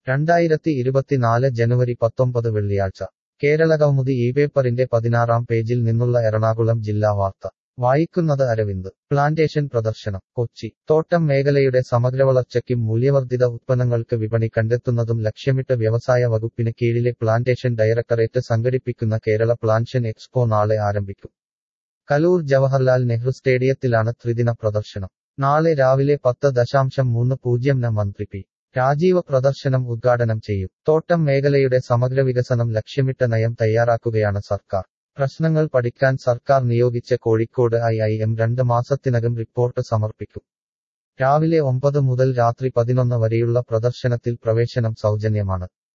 2024 ജനുവരി 19 വെള്ളിയാഴ്ച കേരളകൗമുദി ഈ പേപ്പറിന്റെ 16-ാം പേജിൽ നിന്നുള്ള എറണാകുളം ജില്ലാ വാർത്ത വായിക്കുന്നത് അരവിന്ദ്. പ്ലാന്റേഷൻ പ്രദർശനം കൊച്ചി. തോട്ടം മേഖലയുടെ സമഗ്രവളർച്ചയ്ക്കും മൂല്യവർദ്ധിത ഉത്പന്നങ്ങൾക്ക് വിപണി കണ്ടെത്തുന്നതും ലക്ഷ്യമിട്ട് വ്യവസായ വകുപ്പിന് കീഴിലെ പ്ലാന്റേഷൻ ഡയറക്ടറേറ്റ് സംഘടിപ്പിക്കുന്ന കേരള പ്ലാന്റേഷൻ എക്സ്പോ നാളെ ആരംഭിക്കും. കലൂർ ജവഹർലാൽ നെഹ്റു സ്റ്റേഡിയത്തിലാണ് ത്രിദിന പ്രദർശനം. നാളെ രാവിലെ 10:30-ന് മന്ത്രി പി. രാജീവ് പ്രദർശനം ഉദ്ഘാടനം ചെയ്യും. തോട്ടം മേഖലയുടെ സമഗ്ര വികസനം ലക്ഷ്യമിട്ട നയം തയ്യാറാക്കുകയാണ് സർക്കാർ. പ്രശ്നങ്ങൾ പഠിക്കാൻ സർക്കാർ നിയോഗിച്ച കോഴിക്കോട് IIM 2 മാസത്തിനകം റിപ്പോർട്ട് സമർപ്പിക്കും. രാവിലെ 9 മുതൽ രാത്രി 11 വരെയുള്ള പ്രദർശനത്തിൽ പ്രവേശനം സൗജന്യമാണ്.